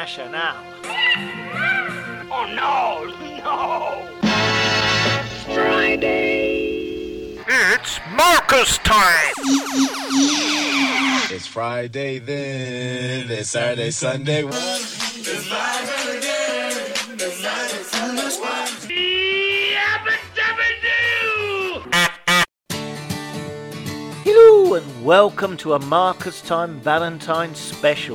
International. Oh no, no! Friday. It's Marcus time. It's Friday then. It's Saturday, Sunday. It's live again. It's Saturday, Sunday. Hello and welcome to a Marcus Time Valentine's special.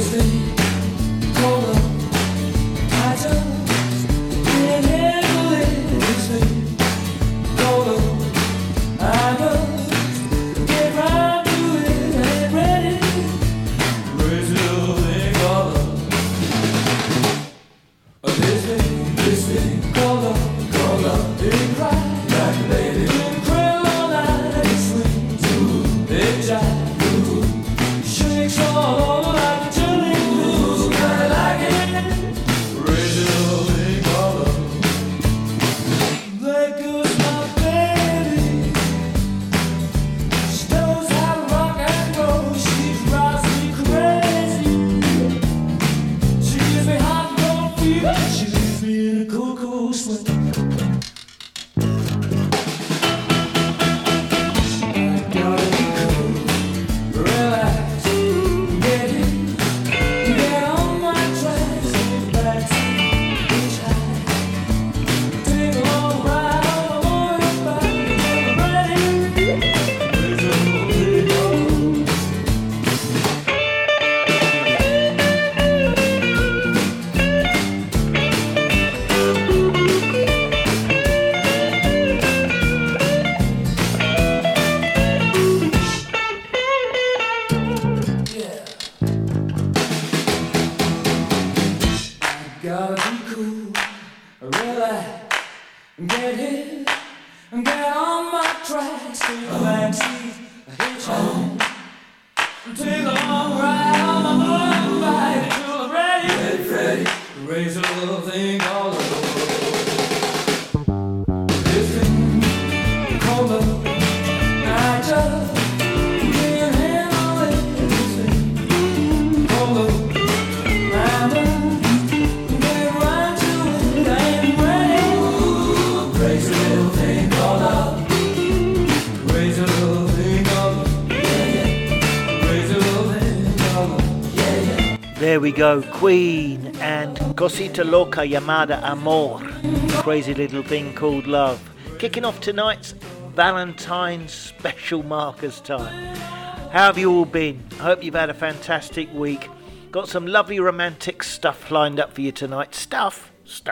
There we go, Queen and Cosita Loca Llamada Amor, Crazy Little Thing Called Love. Kicking off tonight's Valentine's special Marcus Time. How have you all been? I hope you've had a fantastic week. Got some lovely romantic stuff lined up for you tonight. Stuff?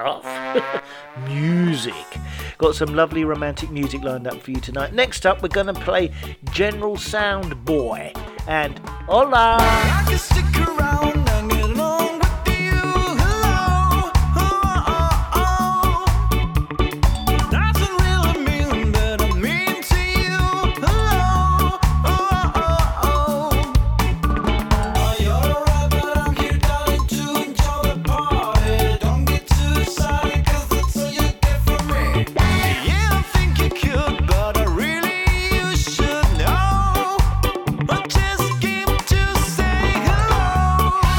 Music. Got some lovely romantic music lined up for you tonight. Next up, we're going to play General Sound Boy and Hola. I can stick around. Just came to say hello.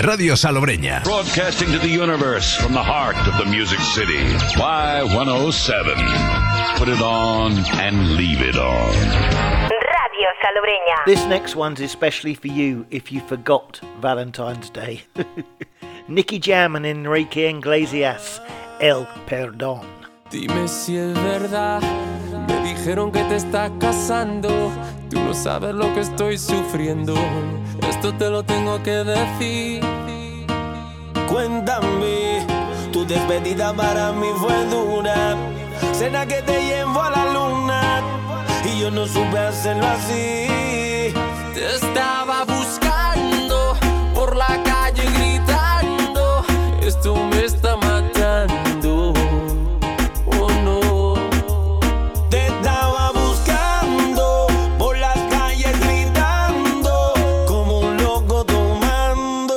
Radio Salobreña. Broadcasting to the universe from the heart of the Music City. Y107. Put it on and leave it on. Radio Salobreña. This next one's especially for you if you forgot Valentine's Day. Nicky Jam and Enrique Iglesias, El Perdón. Dime si es verdad, me dijeron que te estás casando. Tú no sabes lo que estoy sufriendo, esto te lo tengo que decir. Cuéntame, tu despedida para mí fue dura. Cena que te llevo a la luna y yo no supe hacerlo así. Te estaba buscando por la calle gritando, esto me está matando. Oh no. Te estaba buscando por las calles gritando como un loco tomando.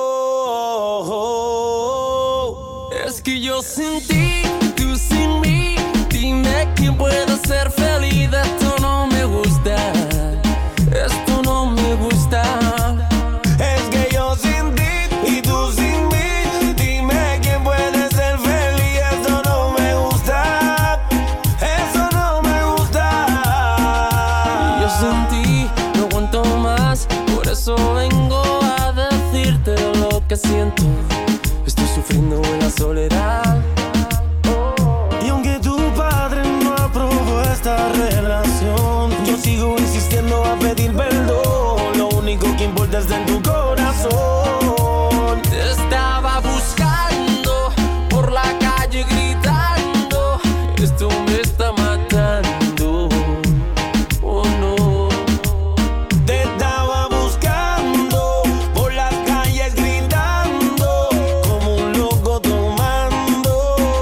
Es que yo sin ti, tú sin mí. Dime quién puede ser feliz. Esto no me gusta. Esto no me gusta. Es que yo sin ti y tú sin mí. Dime quién puede ser feliz. Esto no me gusta. Eso no me gusta. Yo sin ti no aguanto más. Por eso vengo a decirte lo que siento. Estoy sufriendo en la soledad. Y aunque tu padre no aprobó esta relación, yo sigo insistiendo a pedir perdón. Lo único que importa es en tu corazón. Te estaba buscando por la calle gritando, esto me está matando. Oh no. Te estaba buscando por las calles gritando como un loco tomando.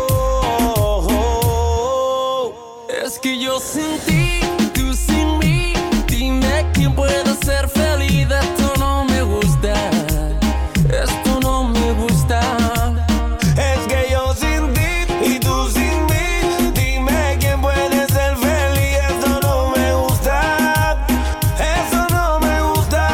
Es que yo sin ti, tú sin mí. Dime quién puede ser feliz. Esto no me gusta. Esto no me gusta. Es que yo sin ti y tú sin mí. Dime quién puede ser feliz. Esto no me gusta. Eso no me gusta.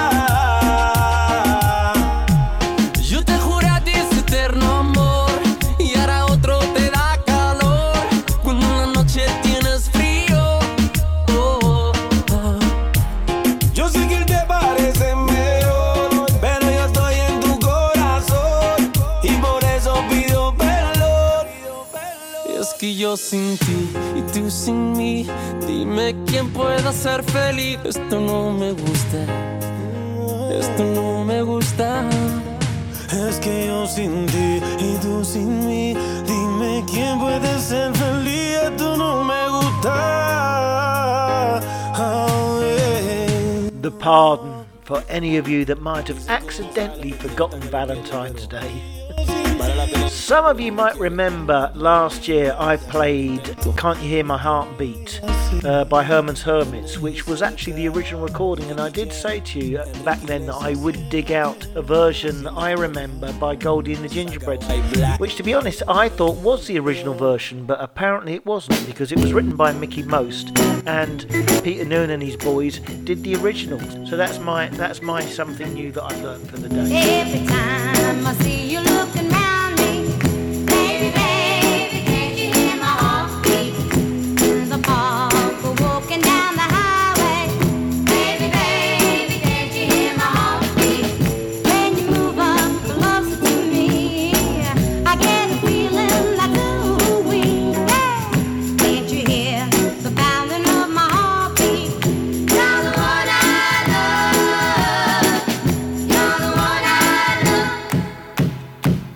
Yo te juré a ti ese eterno amor y ahora otro te da calor cuando en la noche tienes frío. Oh, oh. Yo sé que él te parece mejor, pero yo estoy en tu corazón y por eso pido perdón. Y es que yo sin ti y tú sin mí. Dime quién pueda ser feliz. Esto no me gusta. Esto no me gusta. Es que yo sin ti y tú sin mí. Dime quién puede ser feliz. Esto no me gusta. Oh, yeah. The Pardon, for any of you that might have accidentally forgotten Valentine's Day. Some of you might remember last year I played Can't You Hear My Heartbeat by Herman's Hermits, which was actually the original recording, and I did say to you back then that I would dig out a version that I remember by Goldie and the Gingerbreads, which to be honest I thought was the original version, but apparently it wasn't, because it was written by Mickey Most and Peter Noone and his boys did the original. So that's my something new that I've learned for the day. Every time I see you looking round me, baby, baby, can't you hear my heartbeat? The park, we're walking down the highway, baby, baby, can't you hear my heartbeat? When you move up closer to me, I get a feeling like ooh-wee, hey. Can't you hear the pounding of my heartbeat? You're the one I love, you're the one I love.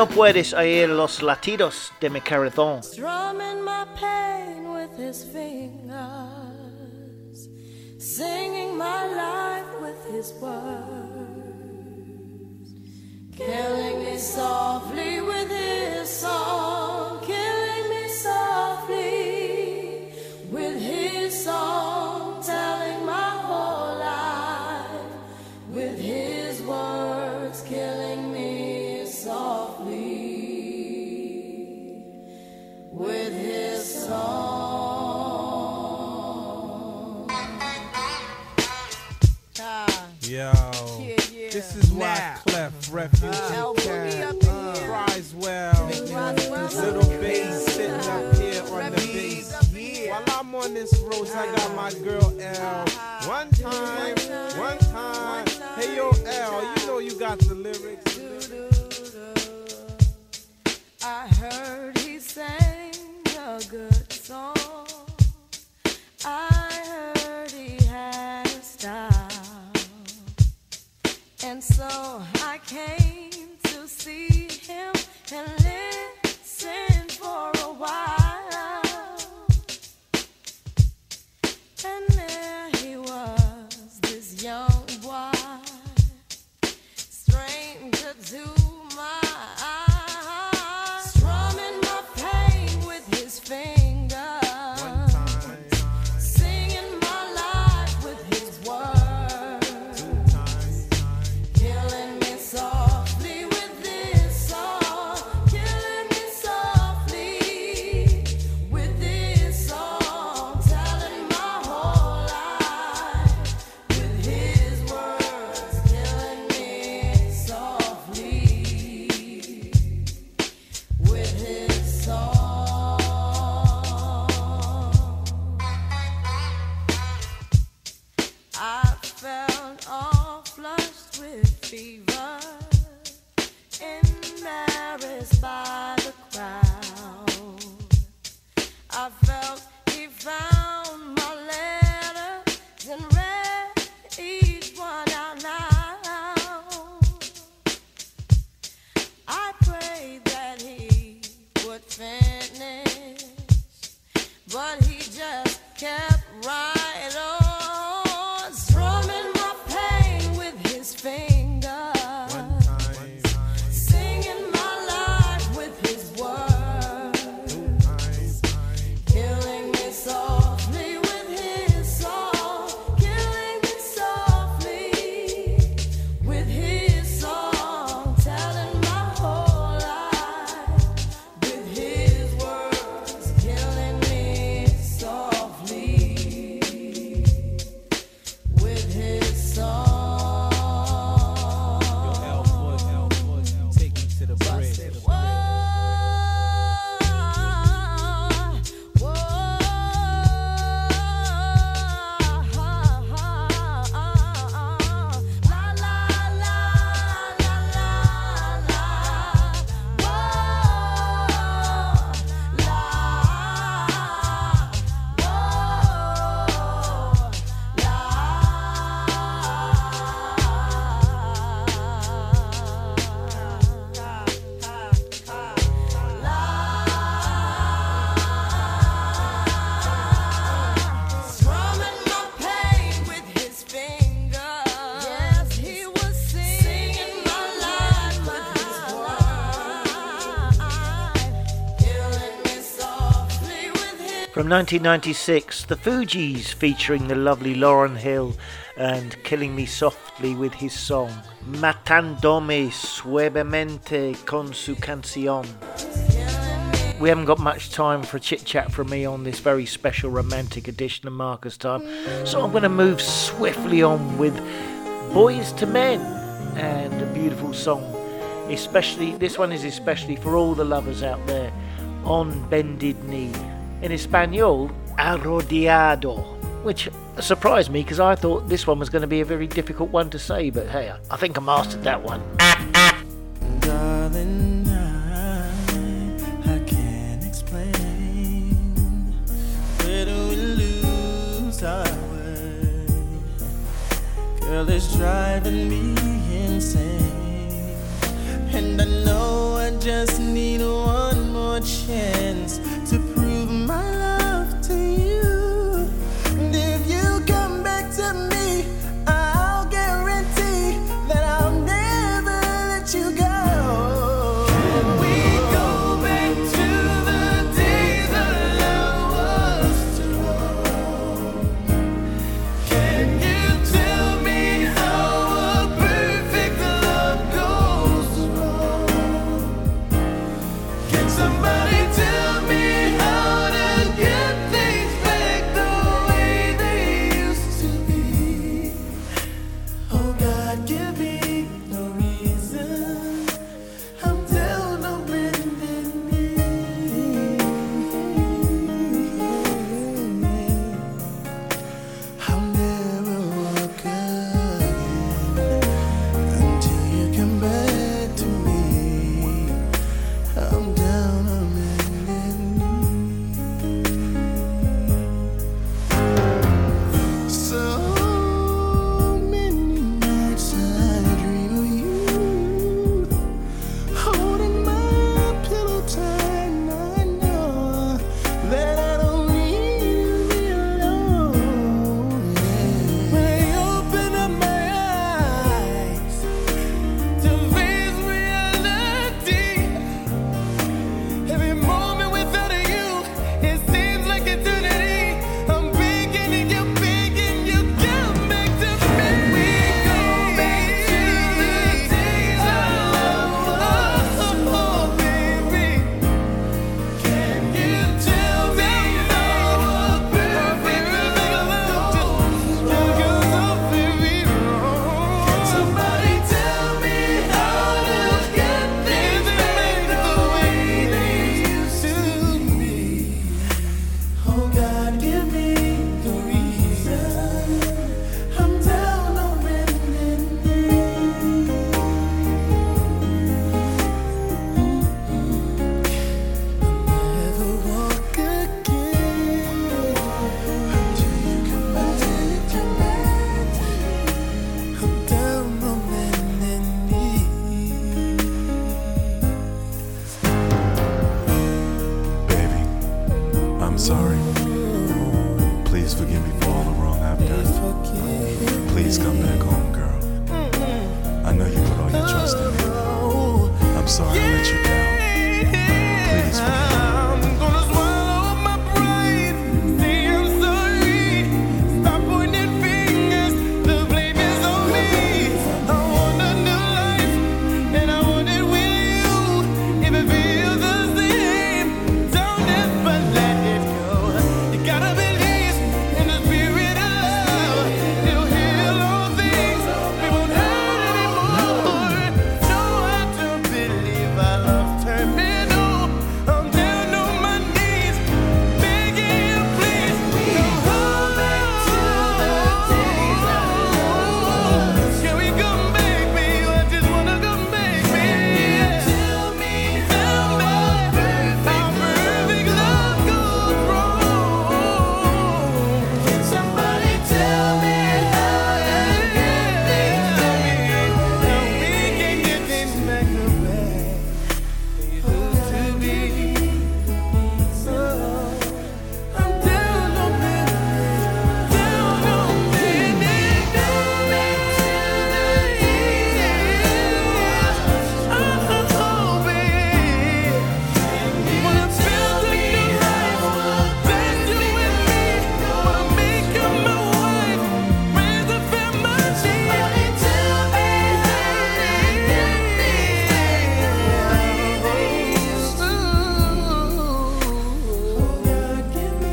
puedes oír los latidos de mi corazón. Strumming my pain with his fingers, singing my life with his words, killing me softly with his song, killing me softly with his song, telling my whole life with his words, killing me softly with his song. Yo, this is why Clef Refugee cries well. Little bass sitting up here on the bass. While I'm on this road, I got my girl L. One time. Hey yo L, you know you got the lyrics. I heard he sang a good song. I heard he had a style. And so I came to see him and listen for a while. And there he was, this young boy, stranger to my eyes, strumming my pain with his fingers, singing my life with his words, killing me softly with this song, killing me softly with this song, telling my whole life with his words, killing me softly with his song. I felt all flushed with fever, embarrassed by the crowd. I felt he found my letters and read each one out loud. I prayed that he would finish, but he just kept right on, strumming my pain with his fingers, singing my life with his words, killing me softly with his song, killing me softly with his song, telling my whole life with his words, killing me softly with his song. Take me to the bridge. Strumming my pain with his fingers. Yes, he was singing my life with his words, killing me softly with his. From 1996, the Fugees featuring the lovely Lauryn Hill and killing me softly with his song, matándome suavemente con su canción. We haven't got much time for a chit chat from me on this very special romantic edition of Marcus Time, so I'm going to move swiftly on with Boys to Men and a beautiful song. Especially, this one is especially for all the lovers out there, On Bended Knee. In Espanol, Arrodillado, which surprised me because I thought this one was going to be a very difficult one to say, but hey, I think I mastered that one. Darling, I can't explain. Where do we lose our way? Girl, it's driving me insane. And I know just need one more chance to prove my love to you. And if you come back to me, I'll guarantee that I'll never let you go. Can we go back to the days our love was strong? Can you tell me how a perfect love goes wrong? Can somebody tell me how to get things back the way they used to be? Oh God, give me no reason. I'm down on bended knee. I'll never walk again until you come back to me. I'm down on bended knee. So many nights I dream of you, holding my pillow tight. And I know that I don't need to be alone. When I open up my eyes to face reality, every moment without you, it seems like eternity. I'm begging you, come back to me. We go back to the days our love was. Oh, baby, can you tell me how a perfect love goes wrong? Baby, can somebody tell me how to get things back the way they used to be? Oh God, give me the reason. I'm down on bended knee. Never walk again until you come back. I'm down on bended knee. Baby, I'm sorry. Please forgive me for all the wrong I've done. Please come back home, girl. I know you put all your trust in me. I'm sorry I let you down. Please forgive me. I'm gonna swallow my pride. Say I'm sorry. Stop pointing fingers. The blame is on me. I want a new life, and I want it with you. If it feels the same, don't ever let it go. You gotta believe in the spirit of love. It'll heal all things. We won't hurt anymore. No, I don't believe our love turned me. I'm down on my knees, begging you, please. Come back to the days I was. Can we come back, baby? I just wanna come back, baby. Tell me how perfect love goes wrong. Can somebody tell me how to get things back? How we can get things back the way they used to be. So I'm down on bended, down on bended. Go back to the years. Oh, baby, wanna build a new life. Then you and me wanna make you my wife, raise a family. Somebody tell me how to get things back the way they used to. Oh God, give me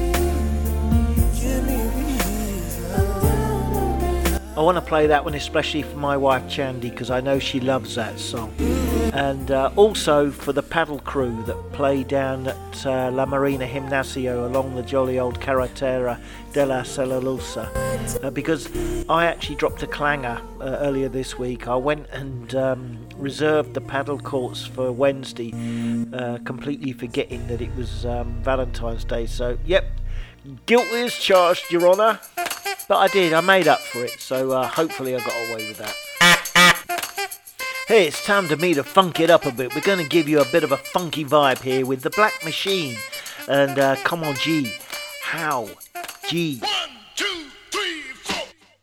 reason. I want to play that one especially for my wife Chandy because I know she loves that song. And also for the paddle crew that play down at La Marina Gimnasio along the jolly old Carretera della Cellulosa. Because I actually dropped a clanger earlier this week. I went and reserved the paddle courts for Wednesday, completely forgetting that it was Valentine's Day. So, yep, guilty as charged, Your Honour. But I did, I made up for it, so hopefully I got away with that. Hey, it's time to me to funk it up a bit. We're going to give you a bit of a funky vibe here with the Black Machine. And come on, G. How? G. 1, 2, 3, 4.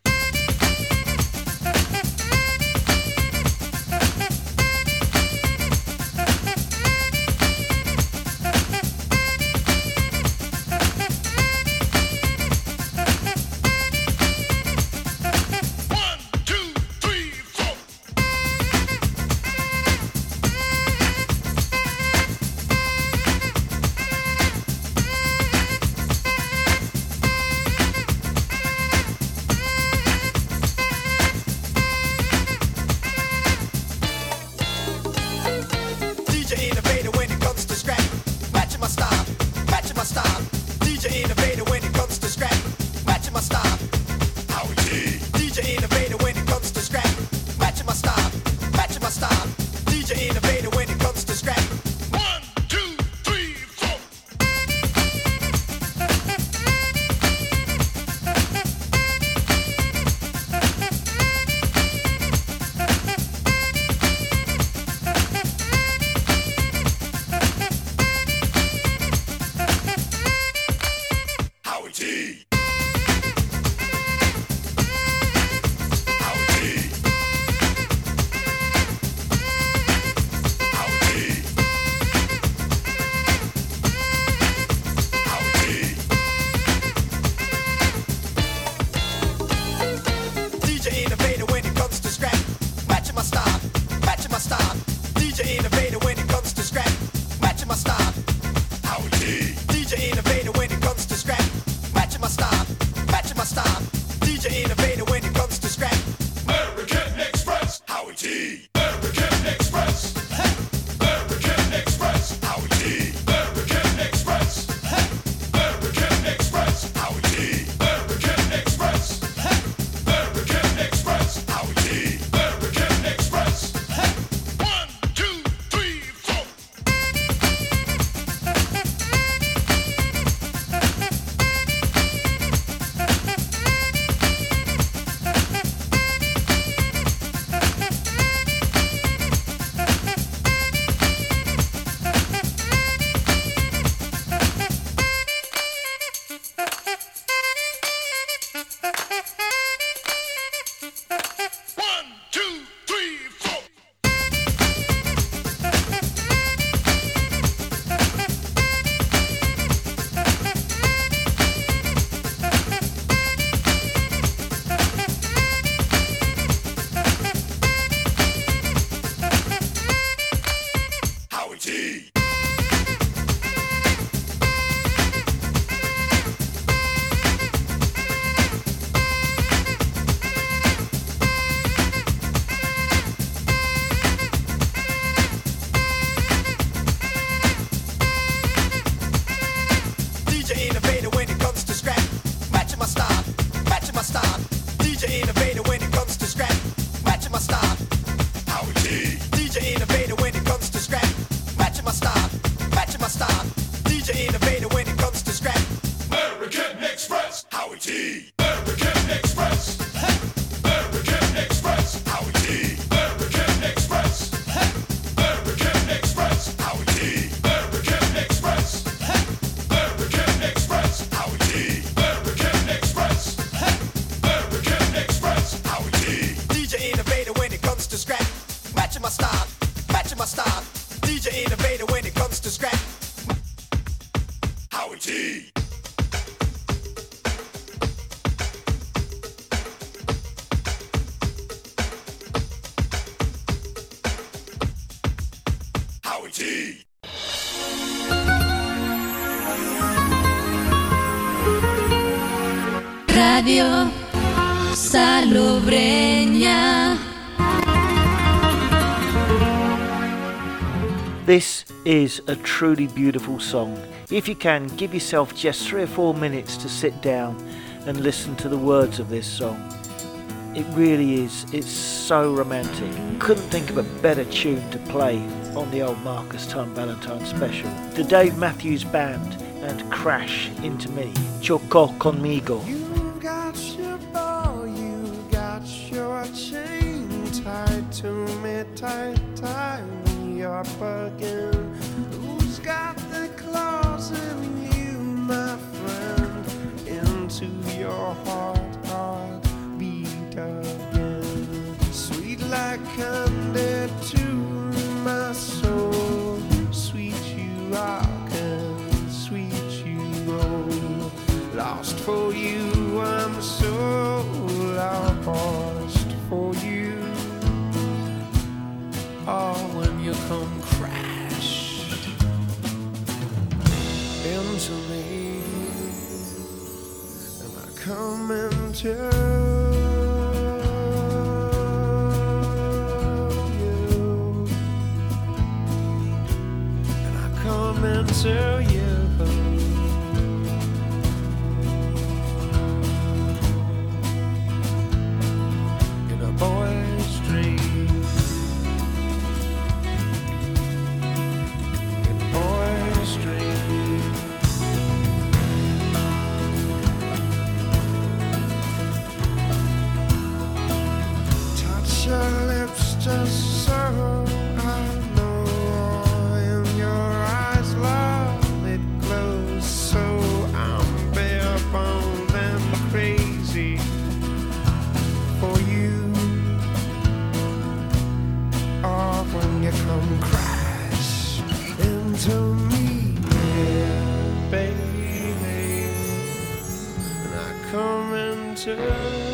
Radio Salobreña. This is a truly beautiful song. If you can, give yourself just 3 or 4 minutes to sit down and listen to the words of this song. It really is. It's so romantic. Couldn't think of a better tune to play on the old Marcus Time Valentine special. The Dave Matthews Band and Crash Into Me. Chocó conmigo. You got your bow, you got your chain tied to me tie me up again. Who's got the claws in you, my friend? Into your heart beat again. Sweet like candy to my soul. Sweet you rock and sweet you roll. Lost for you, I'm so lost for you. Oh, when you come crash into me, and I come into you, and I come into you. In a boy's dream. Your lips just so I know in your eyes, love, it glows so I'm bare boned and crazy for you. Oh, when you come crash into me, yeah, baby, and I come into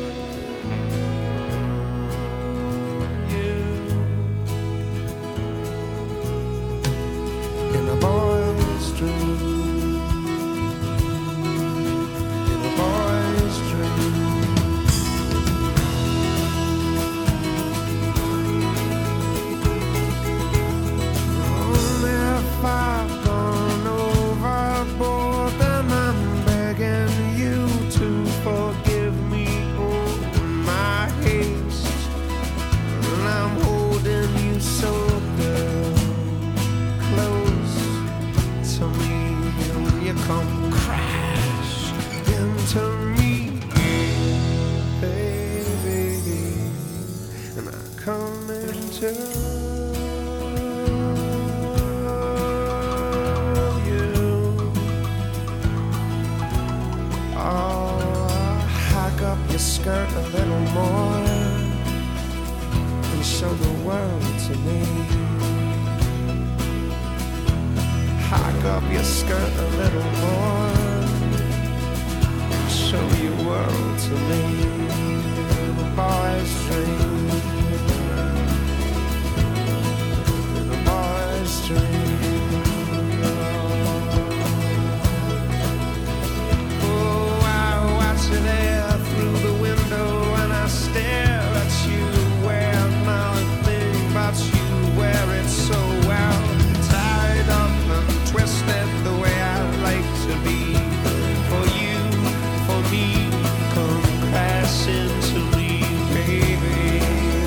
boy's dream, in a boy's dream. Only if I've gone overboard, then I'm begging you to forgive me all my haste. And I'm holding you so good, close to me, when you come crash into me, baby, and I come into you. Oh, hike up your skirt a little more and show the world to me. Hike up your skirt a little more, show your world to me. The boy's dream, the boy's dream. Oh, I watch you there through the window and I stare at you, where nothing but you wear it so well. Tied up and twisted the way I like to be. For you, for me, come crash into me, baby.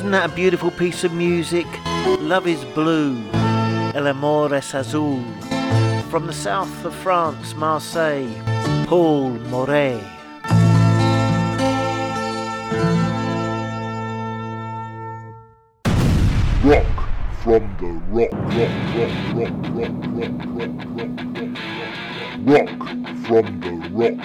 Wasn't that a beautiful piece of music? Love is Blue, El Amor es Azul. From the south of France, Marseille, Paul Moret. Rock from the rock from the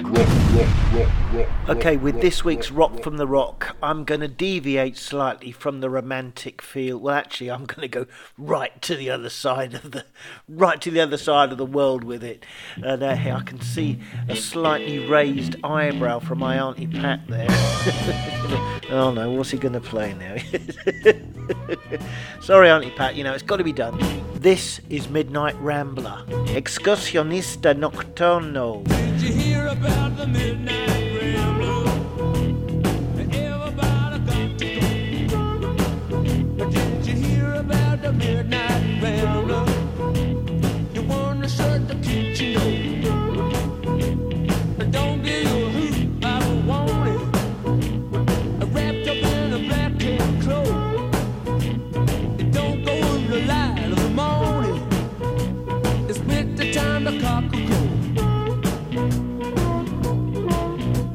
rock. Okay, with this week's Rock from the Rock, I'm going to deviate slightly from the romantic feel. Well, actually, I'm going to go right to the other side of the world with it. And I can see a slightly raised eyebrow from my Auntie Pat there. Oh no, what's he going to play now? Sorry, Auntie Pat, you know, it's got to be done. This is Midnight Rambler, Excursionista Nocturno. Did you hear about the Midnight Rambler? Everybody got to go. Did you hear about the Midnight Rambler? The one that shut the kitchen door. Don't give you a hoot, I don't want it. Wrapped up in a black cat cloak. It don't go in the light of the morning. It's bit the time the cock will crow.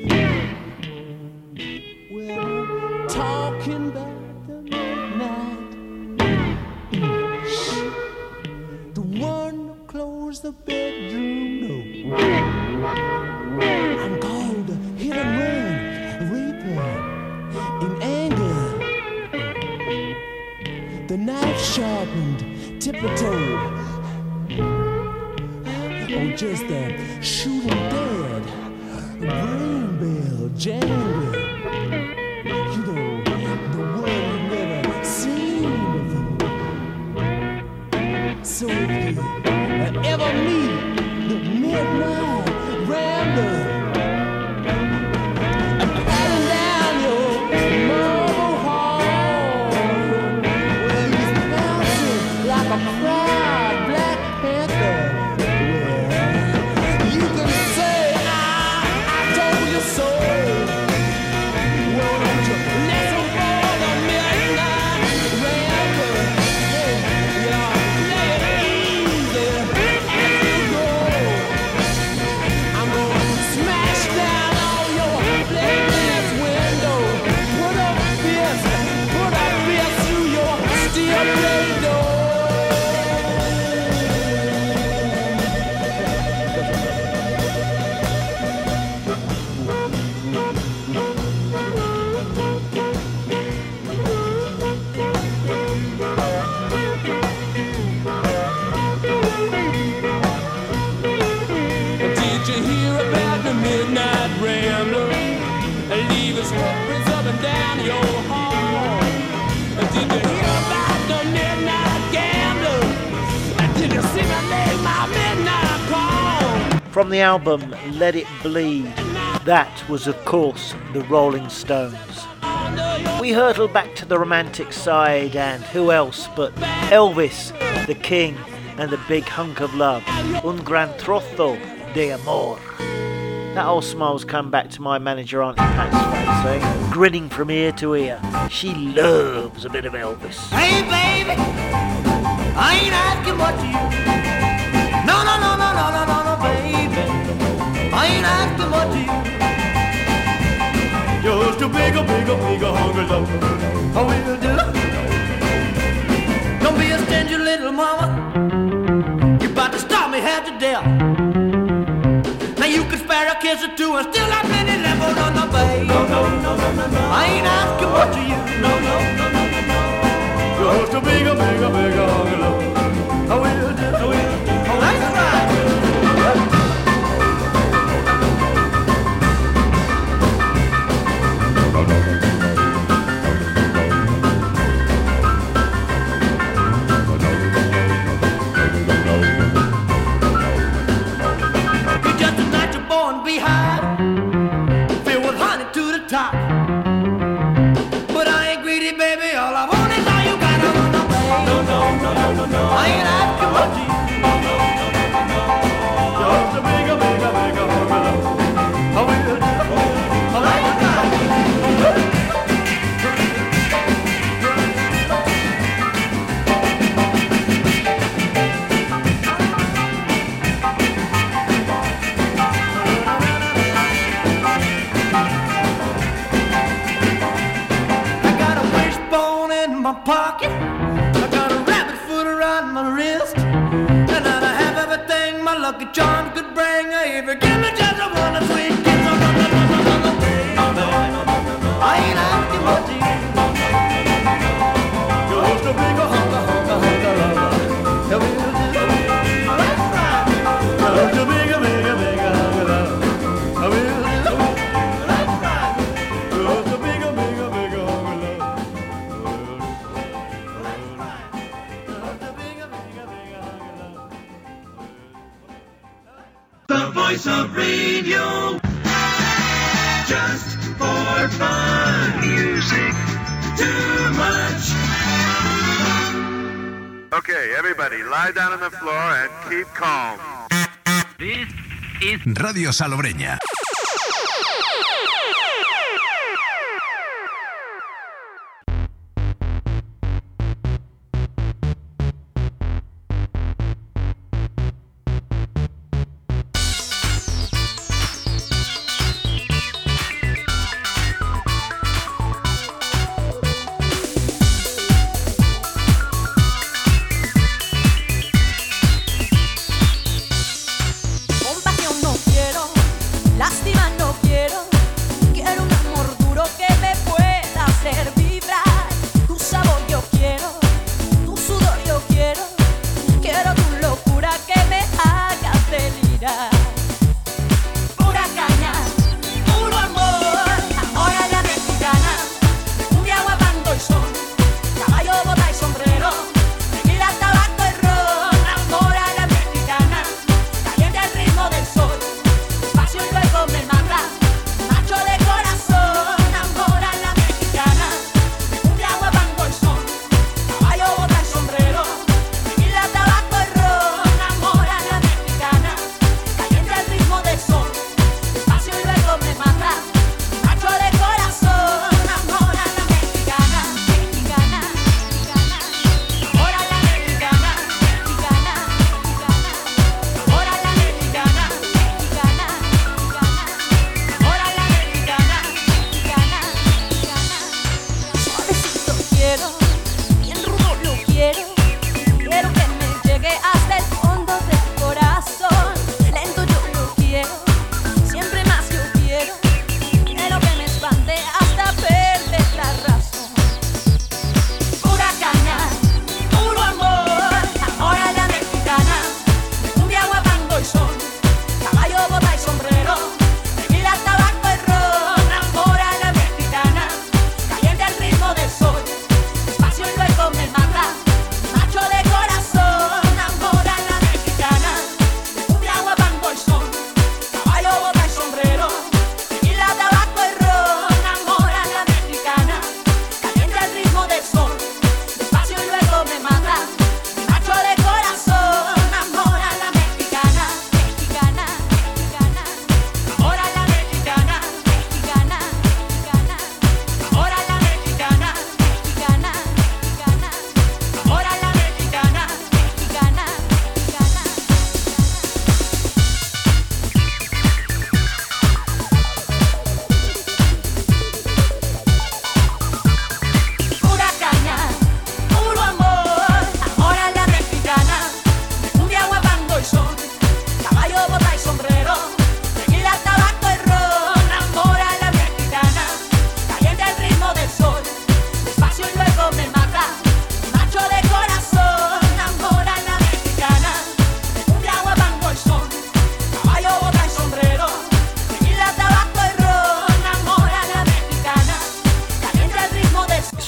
Well, talking about the midnight, the one who closed the bedroom door. I'm called a hit and run reaper in anger. The knife sharpened, tiptoed. Or just a shooting dead, brain bell jangle. You know, the one you've never seen before. So if you ever meet the midnight rambler, riding down your marble hall, well, he's bouncing like a proud Black Panther. From the album Let It Bleed, that was of course the Rolling Stones. We hurtle back to the romantic side, and who else but Elvis, the King, and the big hunk of love, Un gran trozo de amor. That old smile's come back to my manager Auntie Pat's face, eh? Grinning from ear to ear. She loves a bit of Elvis. Hey baby, I ain't asking what you. No, no, no, no, no, no, no, no, baby, I ain't asking what you. Just a bigger, bigger, bigger hungry love. I will do. Don't be a stingy little mama. You about to stop me half to death. Now you can spare a kiss or two and still have many left. Oh, no, no, baby. No, no, no, no, no, no. I ain't asking what you. No, no, no, no, no, no. Just a bigger, bigger, bigger hungry love. I will do. I will do. Oh, that's right. You're just a natural born beehive, filled with honey to the top. But I ain't greedy, baby. All I want is all you got. No, no, no, no, no, no. I ain't asking what you. Just a bigger, bigger, bigger love. I will do. I like it right. I got a wishbone in my pocket. I got a rabbit foot around my wrist. And I have everything my lucky charms could bring. If you give me just a one sweet kiss, I ain't asking what you. Just a bigger hunker, hunker, hunker lover. Yeah, we'll do. That's right. Just a bigger, bigger, bigger hunker lover. I will do. That's right. Just a bigger, bigger, bigger hunker lover. That's right. Just a bigger, bigger, bigger hunker lover. The voice of radio, just for fun. Music, too much. Okay, everybody, lie down on the floor and keep calm. This is Radio Salobreña.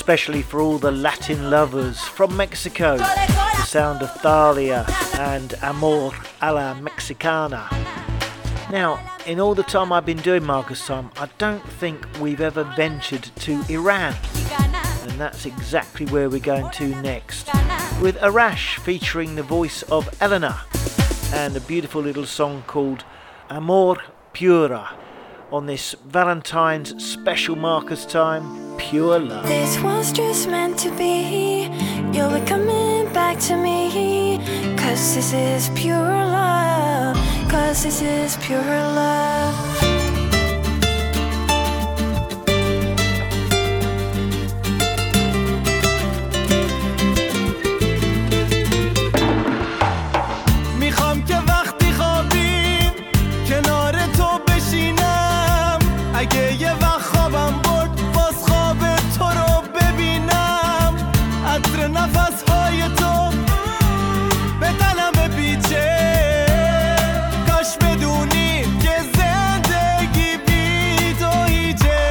especially for all the Latin lovers from Mexico. The sound of Thalia and Amor a la Mexicana. Now, in all the time I've been doing Marcus Time, I don't think we've ever ventured to Iran. And that's exactly where we're going to next. With Arash featuring the voice of Eleanor and a beautiful little song called Amor Pura on this Valentine's special Marcus Time, Pure Love. This was just meant to be. You'll be coming back to me. Cause this is pure love. Cause this is pure love. میخوام که وقتی خوابیم کنار تو بشینم اگه یه وقت خوابم برد باز خواب تو رو ببینم عطر نفسهای تو به تنم بپیچه کاش بدونی که زندگی بی تو هیچه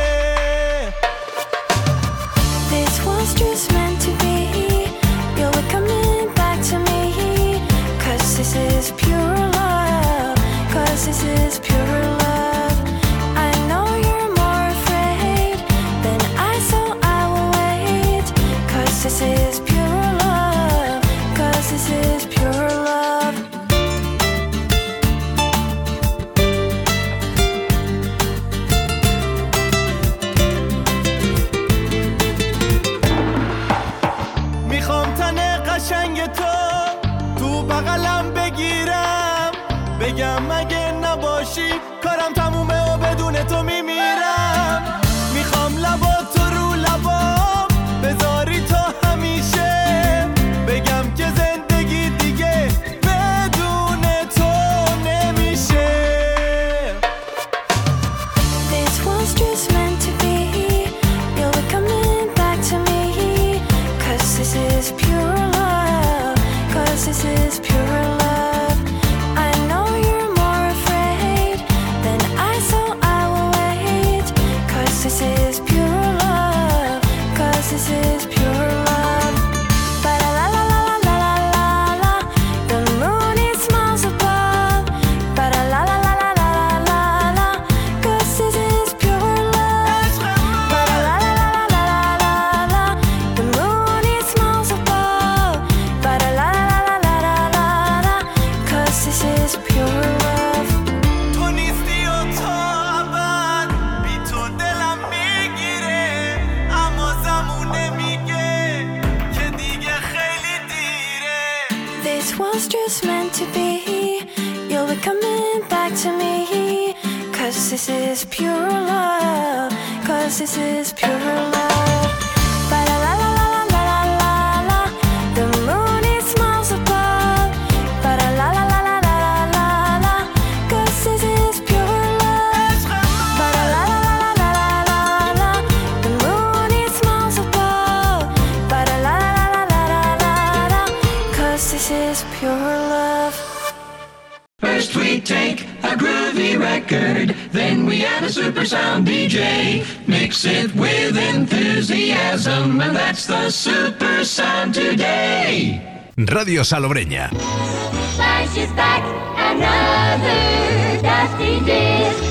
This was just meant to be. You'll be coming back to me. Cause this is pure love. Cause this is pure love. I know you're more afraid than I, so I will wait. Cause this is pure love. Cause this is pure love. میخوام تن قشنگ تو بغلم بگیرم بگم اگه نباشی کارم تمومه و بدون تو میمیرم میخوام لبا تو رو لبام بذاری تا همیشه بگم که زندگی دیگه بدون تو نمیشه This was just meant to be. You'll be coming back to me. Cause this is pure love. Cause this is pure love. I know you're more afraid than I, so I will wait. Cause this is pure love. Cause this is pure love. Ba la la la la la la la la. The moon it smiles above. Ba la la la la la la la la. Cause this is pure love. Ba la la la la la la la la. The moon it smiles above. Ba la la la la la la la. Cause this is pure love. تو نیستی و تو ابد بی تو دلم میگیره اما زمونه میگه که دیگه خیلی دیره This was just meant to be. You'll be coming back to me. Cause this is pure love. Cause this is pure love. Ba la la la la la la la la. The moon it smiles above. Ba la la la la la la la la. Cause this is pure love. Ba la la la la la la la la. The moon it smiles above. Ba la la la la la la la. Cause this is pure love. First we take a groovy record, then we add a super sound DJ. Mix it with enthusiasm, and that's the super sound today. Radio Salobreña. Flashes back another dusty disc.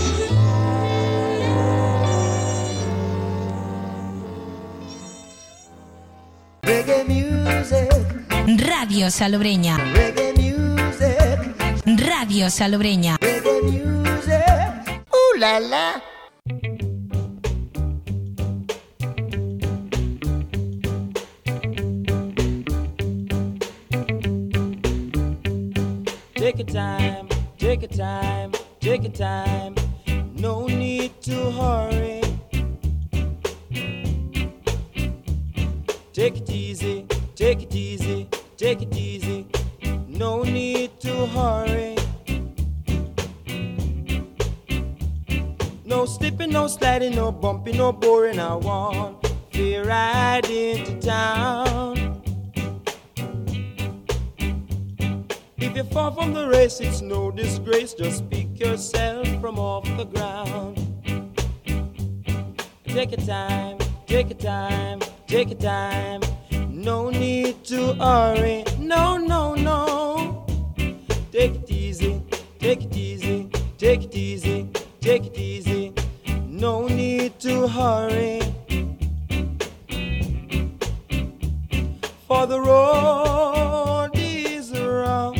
Reggae music, Radio Salobreña. reggae music, Radio Salobreña. reggae music. Ooh la la. Take your time, take your time, take your time. No need to hurry. Take it easy, take it easy, take it easy. No need to hurry. No slipping, no sliding, no bumping, no boring. I want to ride into town. If you fall from the race, it's no disgrace. Just pick yourself from off the ground. Take your time, take your time, take your time. No need to hurry. No, no, no. Take it easy, take it easy, take it easy, take it easy. No need to hurry. For the road is rough,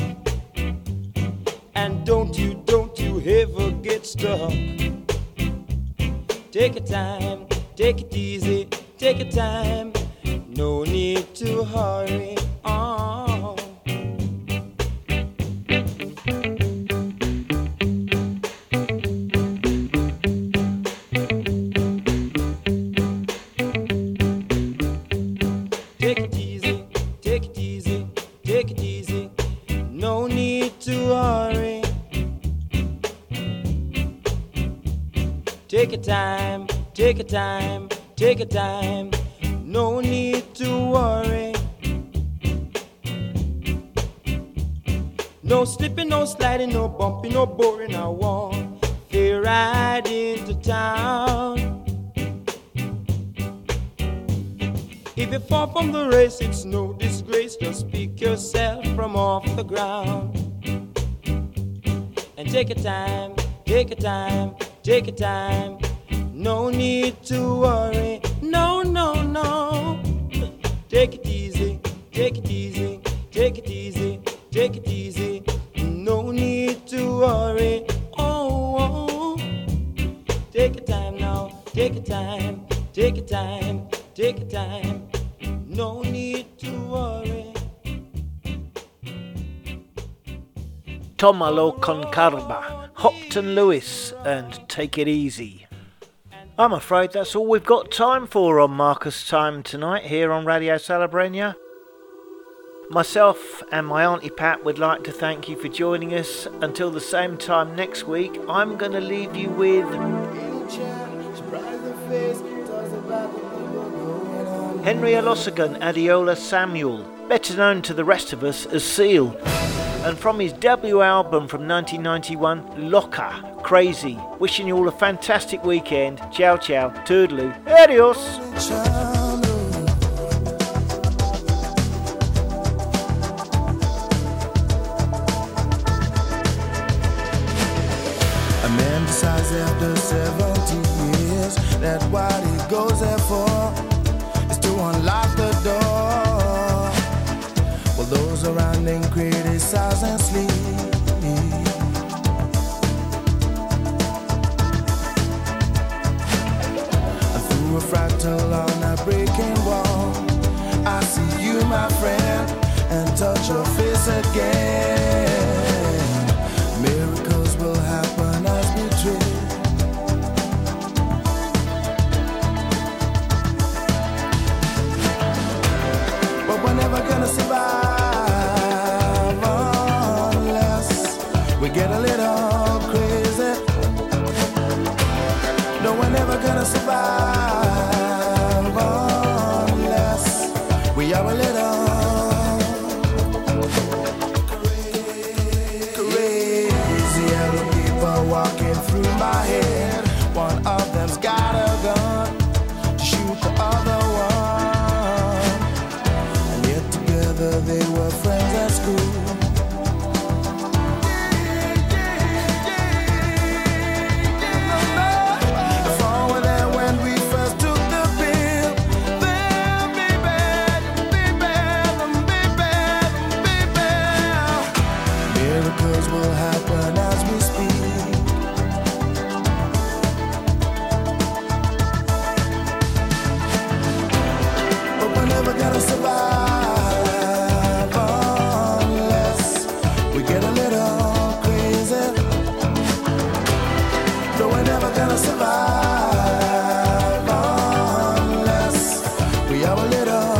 and don't you ever get stuck. Take your time, take it easy, take your time. No need to hurry on. Take it easy, take it easy, take it easy. No need to hurry. Take your time, take your time, take your time. No need to worry. No slipping, no sliding, no bumping, no boring. I want to ride into town. If you fall from the race, it's no disgrace. Just pick yourself from off the ground. And take your time, take your time, take your time. No need to worry. No, no, no. Take it easy, take it easy, take it easy, take it easy. No need to worry. Oh, oh. Take your time now, take your time, take your time, take your time. No need to worry. Tomalo con Carba, Hopton Lewis, and Take It Easy. I'm afraid that's all we've got time for on Marcus Time tonight here on Radio Salobreña. Myself and my Auntie Pat would like to thank you for joining us. Until the same time next week, I'm going to leave you with Henry Elosigan Adiola Samuel, better known to the rest of us as Seal. And from his debut album from 1991, Loca, Crazy. Wishing you all a fantastic weekend. Ciao, ciao, toodaloo, adios. A man decides after 70 years that what he goes there for is to unlock the door. Well, those around him criticize and sleep. And through a fractal on a breaking wall, I see you, my friend, and touch your face again. Miracles will happen as we dream. But we're never gonna survive unless we get a little crazy. No, we're never gonna survive unless we are a little crazy. Yellow people walking through my head. One of them's got a gun to shoot the other one. And yet together they were friends at school. If all were there when we first took the pill, then baby, miracles will happen as we speak. But we're never gonna survive unless we get a little crazy. No, we're never gonna survive unless we are a little.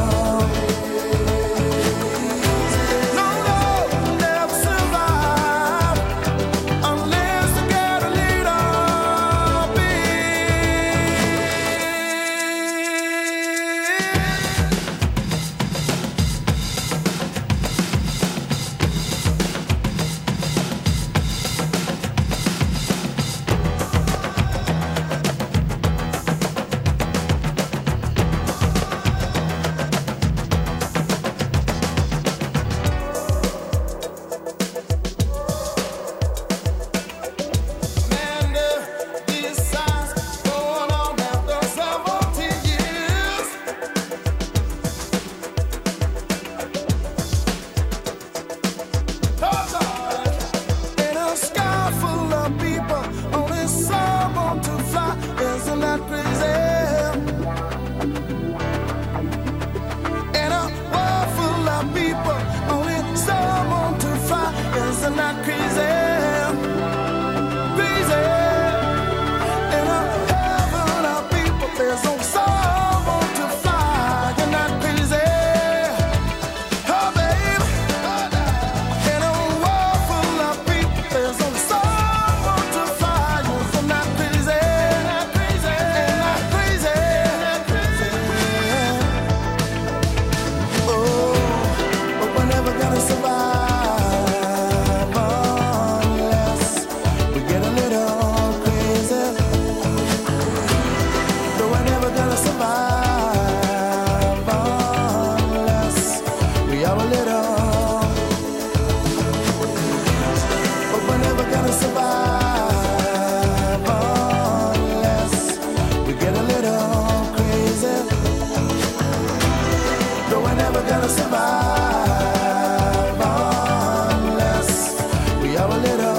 No, no, never survive unless we get a little bit. survive unless we are a little. But we're never gonna survive unless we get a little crazy. No, we're never gonna survive unless we are a little.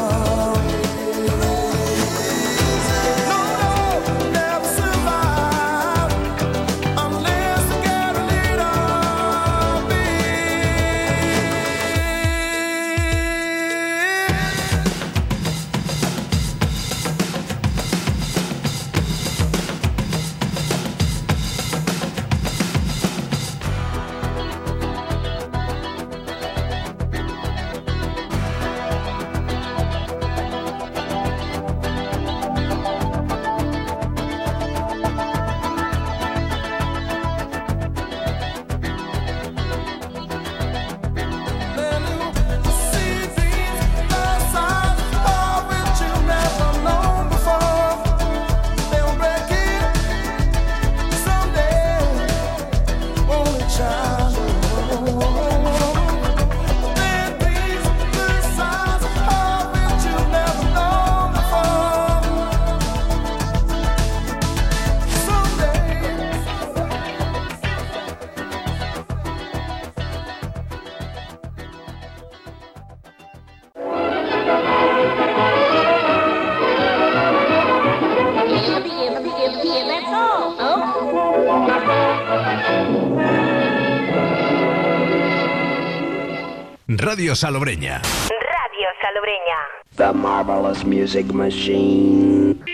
Radio Salobreña. Radio Salobreña. The Marvelous Music Machine.